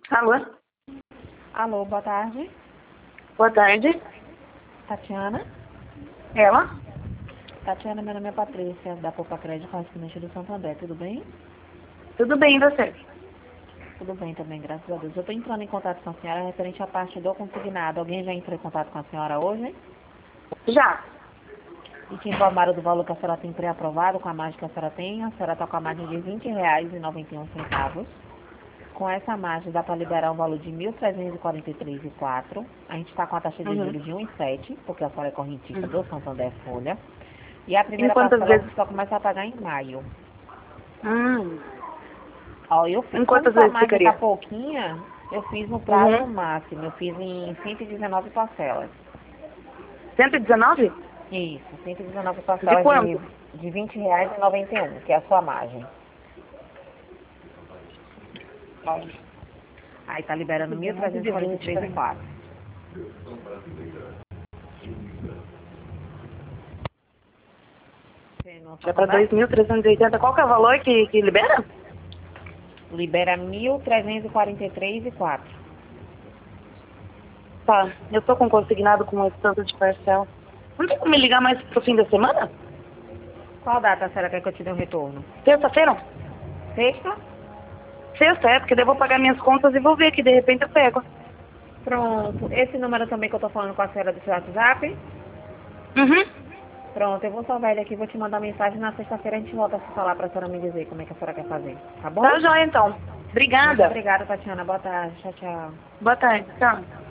Alô? Alô, boa tarde. Boa tarde. Tatiana? Ela? Tatiana, meu nome é Patrícia, da Poupa Crédito, correspondente do Santander, tudo bem? Tudo bem, e você? Tudo bem também, graças a Deus. Eu estou entrando em contato com a senhora referente à parte do consignado. Alguém já entrou em contato com a senhora hoje? Já. E te informaram do valor que a senhora tem pré-aprovado com a margem que a senhora tem? A senhora está com a margem de R$ 20,91. Com essa margem dá para liberar um valor de R$ 1.343,04. A gente está com a taxa de Uhum. juros de 1,7, porque a senhora é correntista do Uhum. Santander Folha. E a Em primeira quantas parcela vezes? você só começa a pagar em maio. Hum. Ó, Em como quantas sua vezes margem tá ficaria? pouquinha, eu fiz no prazo Uhum. máximo. Eu fiz em 119 parcelas. 119? Isso, 119 De parcelas quanto? de R$ 20,91, que é a sua margem. Aí tá liberando 120, peraí. 1.343,04. Você não Já para Santander? 2.380. Qual que é o valor que libera? Libera 1.343,04. Tá. Eu tô com consignado com esse tanto de parcela. Não tem como me ligar mais pro fim da semana? Qual data a senhora quer que eu te dê um retorno? Terça-feira? Sexta? Sexta, porque daí eu vou pagar minhas contas e vou ver que de repente eu pego. Pronto. Esse número também que eu tô falando com a senhora do seu WhatsApp? Uhum. Pronto, eu vou salvar ele aqui e vou te mandar mensagem. Na sexta-feira a gente volta a se falar pra senhora me dizer como é que a senhora quer fazer. Tá bom? Tá joia, então. Muito Obrigada. obrigada, Tatiana. Boa tarde. Tchau, tchau. Boa tarde. Tchau.